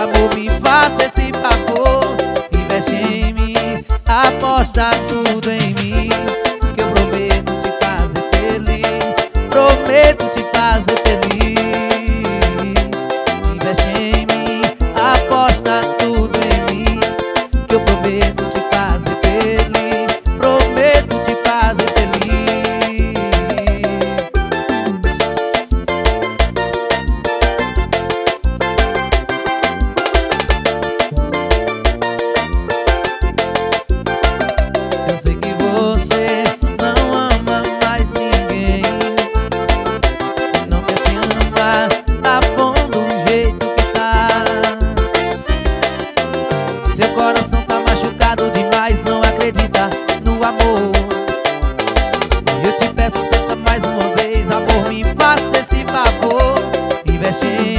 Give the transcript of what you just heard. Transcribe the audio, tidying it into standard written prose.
amor, me faça esse favor. Investe em mim, aposta tudo em mim, que eu prometo te fazer feliz. Prometo te fazer feliz. Investe em mim, aposta tudo em mim, que eu prometo te fazer feliz. Prometo te fazer feliz. Eu sei que você não ama mais ninguém, não quer se amar, tá bom do jeito que tá. Seu coração tá machucado demais, não acredita no amor. Eu te peço, tenta mais uma vez, amor, me faça esse favor. Investe em